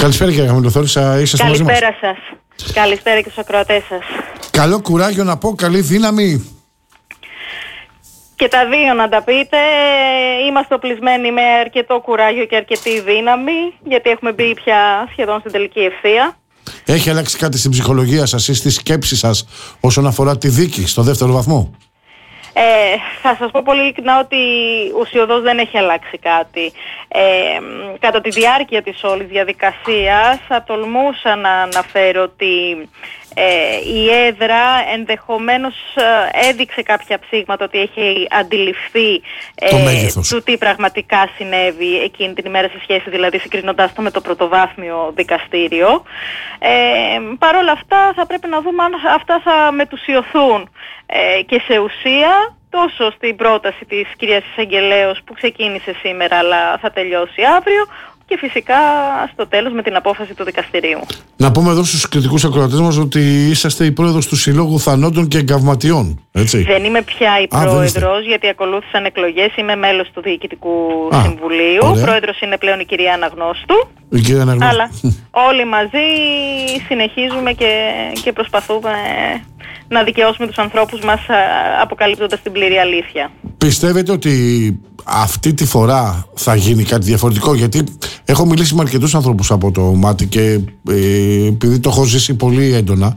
Καλησπέρα κύριε Χαμηλοθόρησα, είσαστε μαζί μας? Καλησπέρα σας. Καλησπέρα και στους ακροατές σας. Καλό κουράγιο να πω, καλή δύναμη. Και τα δύο να τα πείτε. Είμαστε οπλισμένοι με αρκετό κουράγιο και αρκετή δύναμη, γιατί έχουμε μπει πια σχεδόν στην τελική ευθεία. Έχει αλλάξει κάτι στην ψυχολογία σας ή στη σκέψη σας όσον αφορά τη δίκη στο δεύτερο βαθμό? Θα σας πω πολύ ειλικρινά ότι ουσιωδώς δεν έχει αλλάξει κάτι. Κατά τη διάρκεια της όλης διαδικασίας θα τολμούσα να αναφέρω ότι η έδρα ενδεχομένως έδειξε κάποια ψήγματα ότι έχει αντιληφθεί του τι πραγματικά συνέβη εκείνη την ημέρα σε σχέση, δηλαδή συγκρίνοντάς το με το πρωτοβάθμιο δικαστήριο. Παρ' όλα αυτά θα πρέπει να δούμε αν αυτά θα μετουσιωθούν και σε ουσία τόσο στην πρόταση της κυρίας Εισαγγελέως που ξεκίνησε σήμερα αλλά θα τελειώσει αύριο, και φυσικά στο τέλος με την απόφαση του δικαστηρίου. Να πούμε εδώ στους κριτικούς ακροατές μας ότι είσαστε η πρόεδρος του Συλλόγου Θανόντων και Εγκαυματιών, έτσι? Δεν είμαι πια η πρόεδρος, γιατί ακολούθησαν εκλογές. Είμαι μέλος του Διοικητικού Συμβουλίου. Ωραία. Πρόεδρος είναι πλέον η κυρία Αναγνώστου. Αλλά όλοι μαζί συνεχίζουμε και προσπαθούμε να δικαιώσουμε τους ανθρώπους μας αποκαλύπτοντας την πλήρη αλήθεια. Πιστεύετε ότι αυτή τη φορά θα γίνει κάτι διαφορετικό? Γιατί έχω μιλήσει με αρκετούς ανθρώπους από το ΜΑΤ και επειδή το έχω ζήσει πολύ έντονα,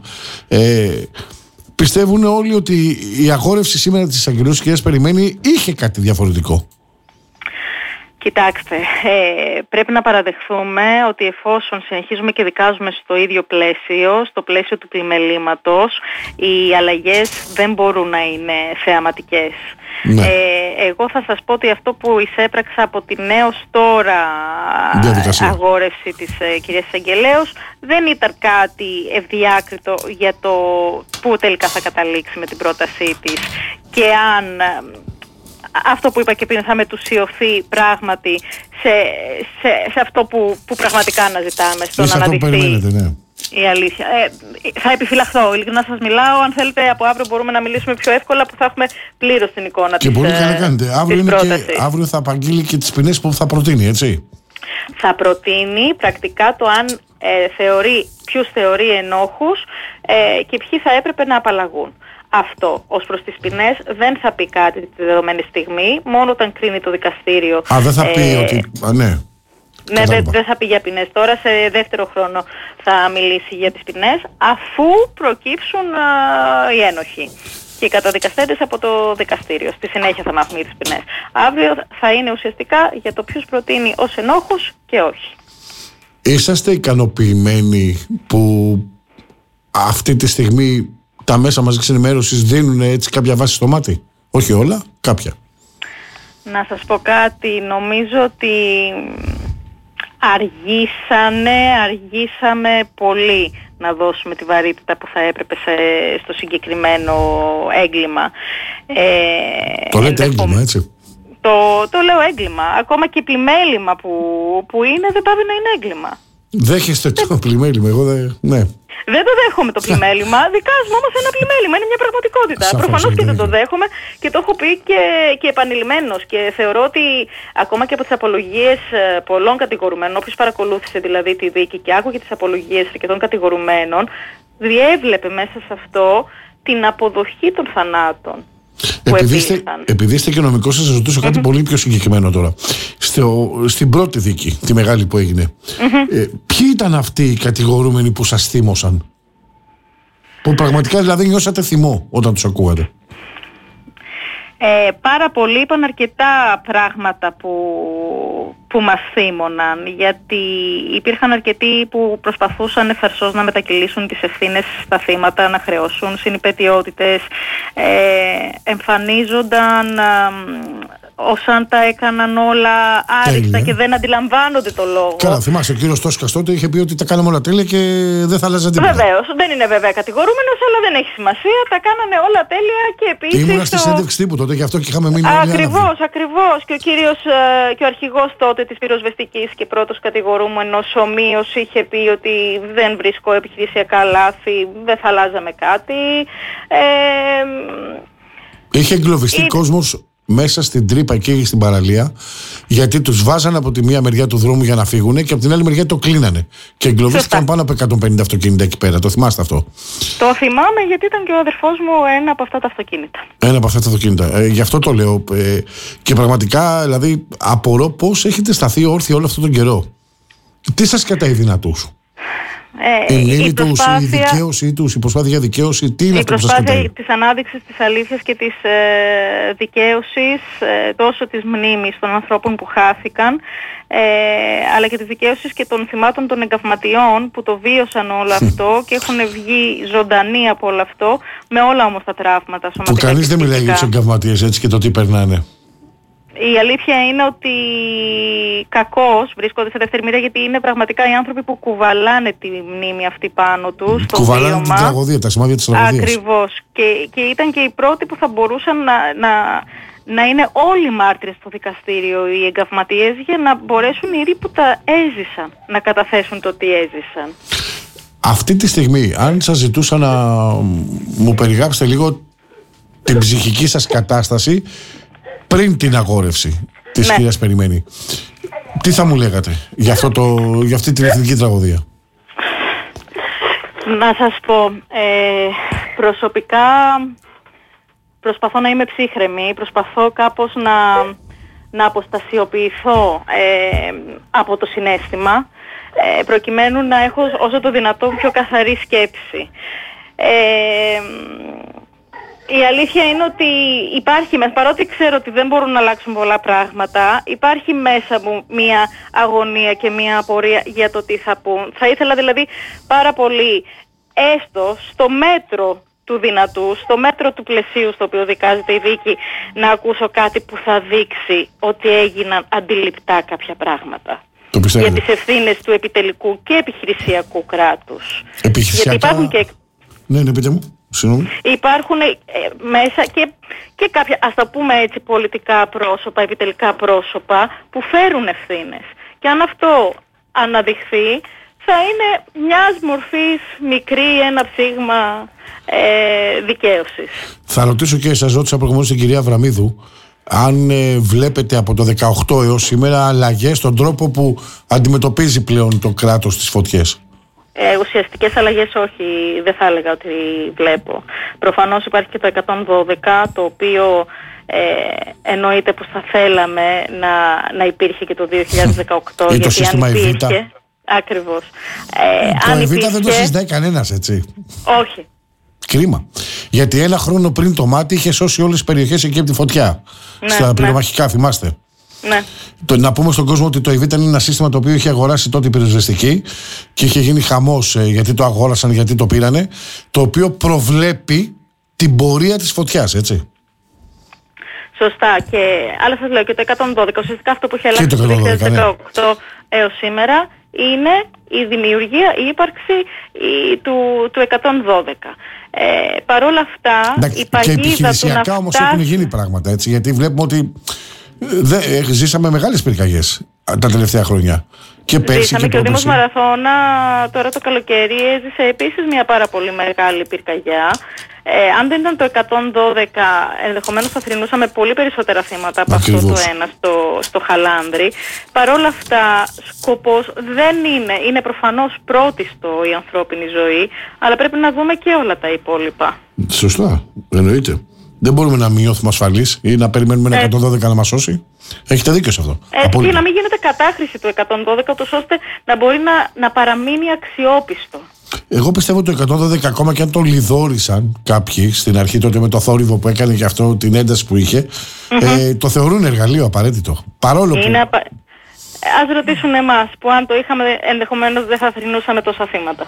πιστεύουν όλοι ότι η αγόρευση σήμερα της εισαγγελέως κυρίας Περιμένη είχε κάτι διαφορετικό. Κοιτάξτε, πρέπει να παραδεχθούμε ότι εφόσον συνεχίζουμε και δικάζουμε στο ίδιο πλαίσιο, στο πλαίσιο του πλημελήματος, οι αλλαγές δεν μπορούν να είναι θεαματικές. Ναι. Εγώ θα σας πω ότι αυτό που εισέπραξα από την έως τώρα αγόρευση της κυρίας Εισαγγελέως δεν ήταν κάτι ευδιάκριτο για το πού τελικά θα καταλήξει με την πρότασή της και αν αυτό που είπα και πριν θα μετουσιωθεί πράγματι σε αυτό που πραγματικά αναζητάμε, στο να αναδειχθεί η αλήθεια. Θα επιφυλαχθώ, ειλικρινά σας μιλάω. Αν θέλετε από αύριο μπορούμε να μιλήσουμε πιο εύκολα, που θα έχουμε πλήρως την εικόνα της πρότασης. Και πολύ καλά κάνετε. Αύριο θα απαγγείλει και τις ποινές που θα προτείνει, έτσι? Θα προτείνει πρακτικά το αν ποιους θεωρεί ενόχους και ποιοι θα έπρεπε να απαλλαγούν. Αυτό ως προς τις ποινές δεν θα πει κάτι τη δεδομένη στιγμή, μόνο όταν κρίνει το δικαστήριο. Δεν θα πει ότι... Ναι. Ναι, δεν θα πει για ποινές. Τώρα σε δεύτερο χρόνο θα μιλήσει για τις ποινές, αφού προκύψουν οι ένοχοι και οι καταδικαστέντες από το δικαστήριο. Στη συνέχεια θα μάθουμε για τις ποινές. Αύριο θα είναι ουσιαστικά για το ποιους προτείνει ως ενόχους και όχι. Είσαστε ικανοποιημένοι που αυτή τη στιγμή τα μέσα μαζικής ενημέρωσης δίνουν έτσι κάποια βάση στο μάτι? Όχι όλα, κάποια. Να σας πω κάτι, νομίζω ότι αργήσαμε πολύ να δώσουμε τη βαρύτητα που θα έπρεπε στο συγκεκριμένο έγκλημα. Το λέτε έγκλημα, έτσι? Το λέω έγκλημα. Ακόμα και πλημέλημα που είναι δεν πάβει να είναι έγκλημα. Δέχεστε το πλημέλημα? Εγώ ναι. Δεν το δέχομαι το πλημέλημα, δικάζουμε όμως ένα πλημέλημα, είναι μια πραγματικότητα. Προφανώς και δεν το δέχομαι και το έχω πει και επανειλημμένως, και θεωρώ ότι ακόμα και από τις απολογίες πολλών κατηγορουμένων, όποιος παρακολούθησε δηλαδή τη δίκη και άκουγε τις απολογίες αρκετών κατηγορουμένων, διέβλεπε μέσα σε αυτό την αποδοχή των θανάτων. Επειδή είστε και νομικός, σας ρωτήσω κάτι πολύ πιο συγκεκριμένο τώρα. Στην πρώτη δίκη, τη μεγάλη που έγινε, ποιοι ήταν αυτοί οι κατηγορούμενοι που σας θύμωσαν? Που πραγματικά δηλαδή νιώσατε θυμό όταν τους ακούγατε? Πάρα πολλοί είπαν αρκετά πράγματα που μας θύμωναν, γιατί υπήρχαν αρκετοί που προσπαθούσαν ευθαρσώς να μετακυλήσουν τις ευθύνες στα θύματα, να χρεώσουν συνυπαιτιότητες, εμφανίζονταν ως αν τα έκαναν όλα άριστα και δεν αντιλαμβάνονται το λόγο. Καλά, θυμάσαι, ο κύριος Τόσκας τότε είχε πει ότι τα κάναμε όλα τέλεια και δεν θα άλλαζε τίποτα. Βεβαίως, δεν είναι βέβαια κατηγορούμενος, αλλά δεν έχει σημασία, τα κάνανε όλα τέλεια και επίσης... Ήμουνα στη συνέντευξη τύπου τότε, γι' αυτό και είχαμε μείνει όλοι Ακριβώς, και ο κύριος και ο αρχηγός τότε της πυροσβεστικής και πρώτος κατηγορούμενος ομοίως είχε πει ότι δεν βρίσκω επιχειρησιακά λάθη, δεν θα αλλάζαμε κάτι. Είχε εγκλωβιστεί κόσμος μέσα στην τρύπα εκεί στην παραλία, γιατί τους βάζανε από τη μία μεριά του δρόμου για να φύγουν και από την άλλη μεριά το κλείνανε. Και εγκλωβίστηκαν πάνω από 150 αυτοκίνητα εκεί πέρα. Το θυμάστε αυτό? Το θυμάμαι, γιατί ήταν και ο αδερφός μου ένα από αυτά τα αυτοκίνητα. Ένα από αυτά τα αυτοκίνητα. Γι' αυτό το λέω. Και πραγματικά, δηλαδή, απορώ πώς έχετε σταθεί όρθιοι όλο αυτόν τον καιρό. Τι σας κατάει δυνατούς? Η μνήμη τους, η δικαίωσή τους, η προσπάθεια για δικαίωση, τι είναι αυτό που σας κατάει? Η προσπάθεια της ανάδειξης της αλήθειας και της δικαίωσης, τόσο της μνήμης των ανθρώπων που χάθηκαν, αλλά και της δικαίωσης και των θυμάτων των εγκαυματιών που το βίωσαν όλο αυτό και έχουν βγει ζωντανοί από όλο αυτό, με όλα όμως τα τραύματα σωματικά. Που κανείς δεν μιλάει για τους εγκαυματίες έτσι και το τι περνάνε. Η αλήθεια είναι ότι κακώς βρίσκονται σε δεύτερη μοίρα, γιατί είναι πραγματικά οι άνθρωποι που κουβαλάνε τη μνήμη αυτή πάνω τους. Κουβαλάνε την τραγωδία, τα σημάδια της τραγωδίας. Ακριβώς. Και ήταν και οι πρώτοι που θα μπορούσαν να είναι όλοι μάρτυρες στο δικαστήριο, οι εγκαυματίες, για να μπορέσουν οι ίδιοι που τα έζησαν να καταθέσουν το τι έζησαν. Αυτή τη στιγμή, αν σας ζητούσα να μου περιγράψετε λίγο την ψυχική σας κατάσταση πριν την αγόρευση της κυρίας Περιμένη, τι θα μου λέγατε για αυτή την εθνική τραγωδία? Να σας πω, προσωπικά προσπαθώ να είμαι ψύχρεμη, προσπαθώ κάπως να αποστασιοποιηθώ από το συναίσθημα, προκειμένου να έχω όσο το δυνατόν πιο καθαρή σκέψη. Η αλήθεια είναι ότι υπάρχει μέσα, παρότι ξέρω ότι δεν μπορούν να αλλάξουν πολλά πράγματα, υπάρχει μέσα μου μία αγωνία και μία απορία για το τι θα πούν. Θα ήθελα δηλαδή πάρα πολύ, έστω στο μέτρο του δυνατού, στο μέτρο του πλαισίου στο οποίο δικάζεται η δίκη, να ακούσω κάτι που θα δείξει ότι έγιναν αντιληπτά κάποια πράγματα. Για τις ευθύνες του επιτελικού και επιχειρησιακού κράτους. Επιχειρησιακά... Γιατί υπάρχουν και... Ναι, πείτε μου. Συγγνώμη. Υπάρχουν μέσα και κάποια, ας τα πούμε έτσι, πολιτικά πρόσωπα, επιτελικά πρόσωπα που φέρουν ευθύνες. Και αν αυτό αναδειχθεί, θα είναι μιας μορφής μικρή ένα ψήγμα δικαίωσης. Θα ρωτήσω και σας ρώτησα προηγουμένως την κυρία Αβραμίδου, αν βλέπετε από το 18 έως σήμερα αλλαγές στον τρόπο που αντιμετωπίζει πλέον το κράτος τις φωτιές. Ουσιαστικές αλλαγές όχι, δεν θα έλεγα ότι βλέπω. Προφανώς υπάρχει και το 112, το οποίο εννοείται πως θα θέλαμε να υπήρχε και το 2018. Ή το σύστημα Εβίτα. Ακριβώς. Το Εβίτα δεν το συζητάει κανένας, έτσι? Όχι. Κρίμα. Γιατί ένα χρόνο πριν το μάτι είχε σώσει όλες τις περιοχές εκεί από τη φωτιά. Στα πυρομαχικά, θυμάστε? Ναι. Να πούμε στον κόσμο ότι το Εβίτα είναι ένα σύστημα το οποίο είχε αγοράσει τότε η πυροσβεστική και είχε γίνει χαμός γιατί το αγόρασαν, γιατί το πήρανε, το οποίο προβλέπει την πορεία της φωτιάς, έτσι. Σωστά. Αλλά σας λέω και το 112, ουσιαστικά αυτό που έχει αλλάξει το 2018 έως σήμερα είναι η δημιουργία, η ύπαρξη του 112. Παρόλα αυτά, η παγίδα και επιχειρησιακά του να όμως έχουν γίνει πράγματα, έτσι, γιατί βλέπουμε ότι ζήσαμε μεγάλες πυρκαγιές τα τελευταία χρόνια. Και πέρσι και ο Δήμος Μαραθώνα τώρα το καλοκαίρι έζησε επίσης μια πάρα πολύ μεγάλη πυρκαγιά. Αν δεν ήταν το 112, ενδεχομένως θα θρηνούσαμε πολύ περισσότερα θύματα από αυτό το ένα στο Χαλάνδρι. Παρ' όλα αυτά, σκοπός δεν είναι προφανώς πρώτιστο η ανθρώπινη ζωή, αλλά πρέπει να δούμε και όλα τα υπόλοιπα. Σωστά, εννοείται. Δεν μπορούμε να μην νιώθουμε ασφαλείς ή να περιμένουμε ένα 112 να μας σώσει. Έχετε δίκιο σε αυτό. Και να μην γίνεται κατάχρηση του 112, ώστε να μπορεί να παραμείνει αξιόπιστο. Εγώ πιστεύω ότι το 112, ακόμα και αν το λιδόρισαν κάποιοι στην αρχή, τότε με το θόρυβο που έκανε και αυτό, την ένταση που είχε, το θεωρούν εργαλείο απαραίτητο. Παρόλο που... Ας ρωτήσουν εμάς, που αν το είχαμε ενδεχομένως δεν θα θρηνούσαμε τόσα θύματα.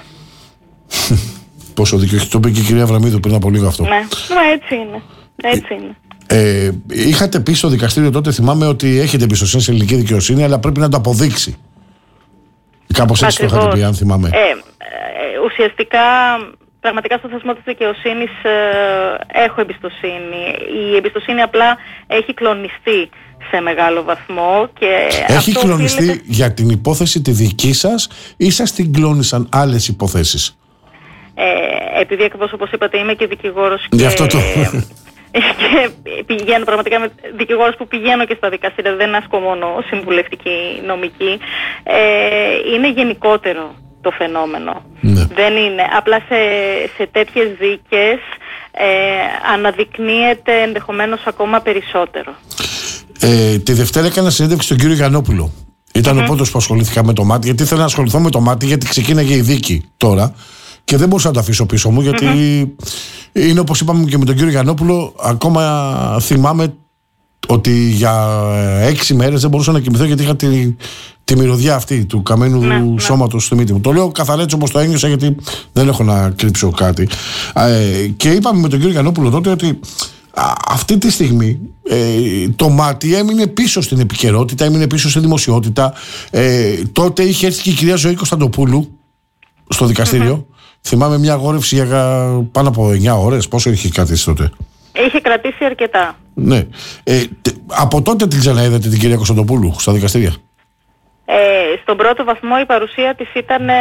Πόσο δίκιο έχει, το είπε και η κυρία Αβραμίδου πριν από λίγο αυτό. Ναι, έτσι είναι. Έτσι είναι. Είχατε πει στο δικαστήριο τότε, θυμάμαι, ότι έχετε εμπιστοσύνη σε ελληνική δικαιοσύνη, αλλά πρέπει να το αποδείξει. Κάπως έτσι το είχατε πει, αν θυμάμαι. Ουσιαστικά, πραγματικά στο θεσμό της δικαιοσύνης έχω εμπιστοσύνη. Η εμπιστοσύνη απλά έχει κλονιστεί σε μεγάλο βαθμό. Και έχει κλονιστεί για την υπόθεση τη δική σας ή σας την κλώνησαν άλλες υποθέσεις? Επειδή ακριβώς όπως είπατε είμαι και δικηγόρος και πηγαίνω πραγματικά με δικηγόρους που πηγαίνω και στα δικαστήρια, δεν ασκώ μόνο συμβουλευτική νομική, είναι γενικότερο το φαινόμενο. Ναι. Δεν είναι. Απλά σε τέτοιες δίκες αναδεικνύεται ενδεχομένως ακόμα περισσότερο. Τη Δευτέρα έκανα συνέντευξη στον κύριο Γιαννόπουλο. Ήταν ο πρώτος που ασχολήθηκα με το μάτι, γιατί ήθελα να ασχοληθώ με το μάτι, γιατί ξεκίναγε η δίκη τώρα και δεν μπορούσα να το αφήσω πίσω μου, γιατί είναι όπως είπαμε και με τον κύριο Γιαννόπουλο, ακόμα θυμάμαι ότι για 6 μέρες δεν μπορούσα να κοιμηθώ, γιατί είχα τη μυρωδιά αυτή του καμένου σώματος στη μύτη μου. Το λέω καθαρά έτσι όπως το ένιωσα, γιατί δεν έχω να κρύψω κάτι. Και είπαμε με τον κύριο Γιαννόπουλο τότε ότι αυτή τη στιγμή το μάτι έμεινε πίσω στην επικαιρότητα, έμεινε πίσω στη δημοσιότητα. Τότε είχε έρθει και η κυρία Ζωή Κωνσταντοπούλου στο δικαστήριο. Θυμάμαι μια αγόρευση για πάνω από 9 ώρες. Πόσο είχε κρατήσει τότε? Είχε κρατήσει αρκετά. Ναι. Από τότε την ξαναείδατε την κυρία Κωνσταντοπούλου στα δικαστήρια? Στον πρώτο βαθμό η παρουσία της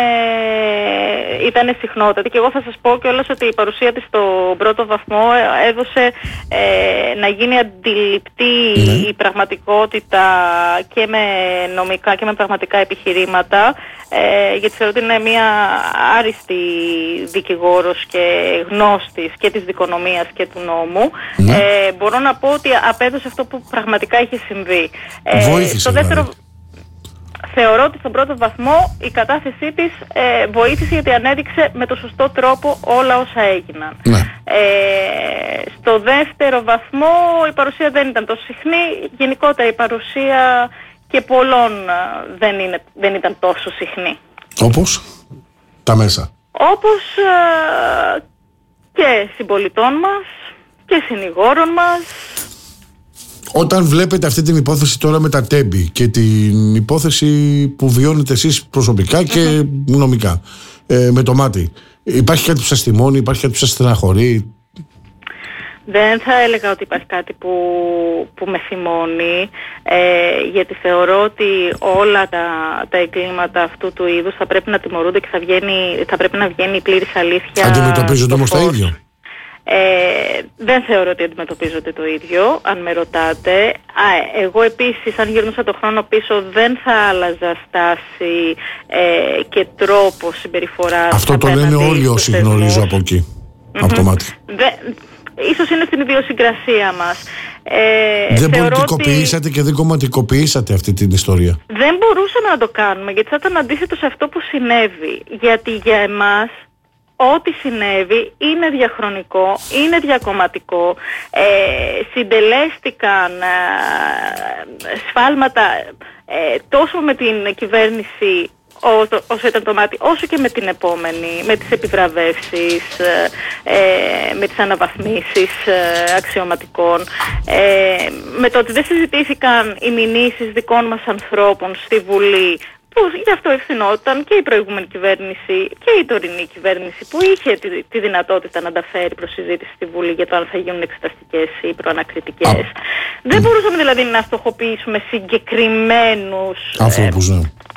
ήταν συχνότατη, και εγώ θα σας πω κιόλας ότι η παρουσία της στον πρώτο βαθμό έδωσε να γίνει αντιληπτή η πραγματικότητα και με νομικά και με πραγματικά επιχειρήματα, γιατί θεωρώ ότι είναι μια άριστη δικηγόρος και γνώστης και της δικονομίας και του νόμου. Μπορώ να πω ότι απέδωσε αυτό που πραγματικά είχε συμβεί. Βοήθησε στο δεύτερο... Θεωρώ ότι στον πρώτο βαθμό η κατάθεσή της βοήθησε, γιατί ανέδειξε με το σωστό τρόπο όλα όσα έγιναν. Στο δεύτερο βαθμό η παρουσία δεν ήταν τόσο συχνή. Γενικότερα η παρουσία και πολλών δεν ήταν τόσο συχνή. Όπως τα μέσα? Όπως και συμπολιτών μας και συνηγόρων μας. Όταν βλέπετε αυτή την υπόθεση τώρα με τα Τέμπη και την υπόθεση που βιώνετε εσείς προσωπικά και νομικά, με το μάτι, υπάρχει κάτι που σας θυμώνει, υπάρχει κάτι που σας στεναχωρεί? Δεν θα έλεγα ότι υπάρχει κάτι που με θυμώνει, γιατί θεωρώ ότι όλα τα εγκλήματα αυτού του είδους θα πρέπει να τιμωρούνται και θα πρέπει να βγαίνει η πλήρης αλήθεια. Αντιμετωπίζονται όμως τα ίδιο? Δεν θεωρώ ότι αντιμετωπίζονται το ίδιο, αν με ρωτάτε. Εγώ επίσης, αν γυρνούσα το χρόνο πίσω, δεν θα άλλαζα στάση και τρόπο συμπεριφοράς. Αυτό το λένε όλοι όσοι γνωρίζω από εκεί, από το μάτι. Ίσως είναι στην ιδιοσυγκρασία μας. Δεν πολιτικοποιήσατε και δεν κομματικοποιήσατε αυτή την ιστορία? Δεν μπορούσαμε να το κάνουμε, γιατί θα ήταν αντίθετο σε αυτό που συνέβη. Γιατί για εμάς ό,τι συνέβη είναι διαχρονικό, είναι διακομματικό, συντελέστηκαν σφάλματα τόσο με την κυβέρνηση όσο ήταν το μάτι, όσο και με την επόμενη, με τις επιβραβεύσεις, με τις αναβαθμίσεις αξιωματικών, με το ότι δεν συζητήθηκαν οι μηνύσεις δικών μας ανθρώπων στη Βουλή, που γι' αυτό ευθυνόταν και η προηγούμενη κυβέρνηση και η τωρινή κυβέρνηση, που είχε τη δυνατότητα να τα φέρει προς συζήτηση στη Βουλή για το αν θα γίνουν εξεταστικές ή προανακριτικές. Δεν μπορούσαμε δηλαδή να στοχοποιήσουμε συγκεκριμένους ανθρώπους,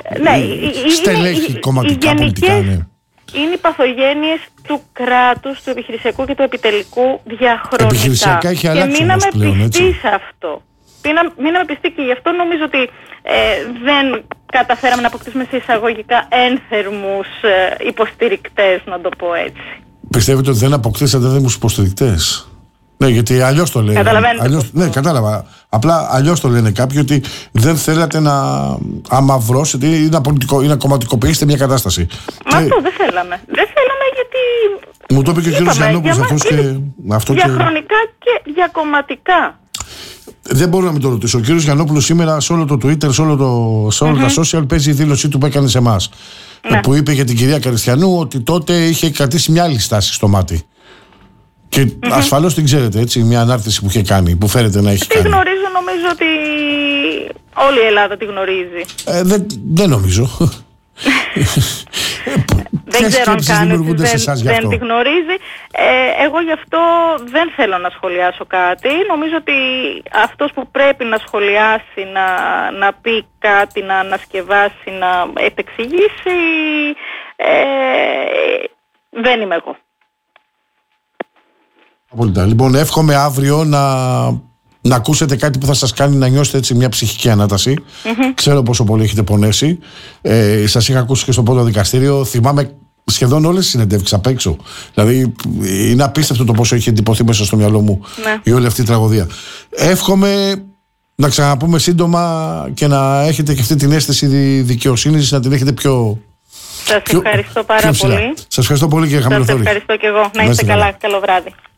στελέχη κομματικά, πολιτικά, είναι οι παθογένειες του κράτους, του επιχειρησιακού και του επιτελικού διαχρονικά. Επιχειρησιακά έχει αλλάξει, και μείναμε πλέον, πιστοί σε αυτό. Μείναμε πιστοί, και γι' αυτό νομίζω ότι δεν καταφέραμε να αποκτήσουμε σε εισαγωγικά ένθερμους υποστηρικτές, να το πω έτσι. Πιστεύετε ότι δεν αποκτήσατε ένθερμους υποστηρικτές? Ναι, γιατί αλλιώς το λένε. Καταλαβαίνετε. Ναι, κατάλαβα. Απλά αλλιώς το λένε κάποιοι, ότι δεν θέλατε να αμαυρώσετε ή να κομματικοποιήσετε μια κατάσταση. Μα αυτό δεν θέλαμε. Δεν θέλαμε, γιατί μου το είπε και ο κύριος Γιαννόπουλος αυτό. Διαχρονικά και διακομματικά. Δεν μπορώ να μην το ρωτήσω. Ο κύριος Γιαννόπουλος σήμερα σε όλο το Twitter, σε όλα τα social, παίζει η δήλωσή του που έκανε σε εμάς. Που είπε για την κυρία Καριστιανού ότι τότε είχε κρατήσει μια άλλη στάση στο μάτι. Και ασφαλώς την ξέρετε, έτσι, μια ανάρτηση που είχε κάνει, που φέρεται να έχει κάνει. Τη γνωρίζω, νομίζω ότι όλη η Ελλάδα τη γνωρίζει. Δεν νομίζω. Δεν ξέρω αν κανείς δεν τη γνωρίζει. Εγώ γι' αυτό δεν θέλω να σχολιάσω κάτι. Νομίζω ότι αυτός που πρέπει να σχολιάσει, να πει κάτι, να ανασκευάσει, να επεξηγήσει, δεν είμαι εγώ. Απόλυτα. Λοιπόν, εύχομαι αύριο να ακούσετε κάτι που θα σας κάνει να νιώσετε έτσι μια ψυχική ανάταση. Ξέρω πόσο πολύ έχετε πονέσει. Σας είχα ακούσει και στο πρώτο δικαστήριο. Θυμάμαι σχεδόν όλες τις συνεντεύξεις απ' έξω. Δηλαδή είναι απίστευτο το πόσο έχει εντυπωθεί μέσα στο μυαλό μου η όλη αυτή η τραγωδία. Ευχόμαι να ξαναπούμε σύντομα και να έχετε και αυτή την αίσθηση δικαιοσύνης, να την έχετε πιο... Σας ευχαριστώ πάρα πολύ. Σας ευχαριστώ πολύ, κύριε Χαμηλοθόρη. Σας ευχαριστώ και εγώ. Να είστε καλά. Καλό βράδυ.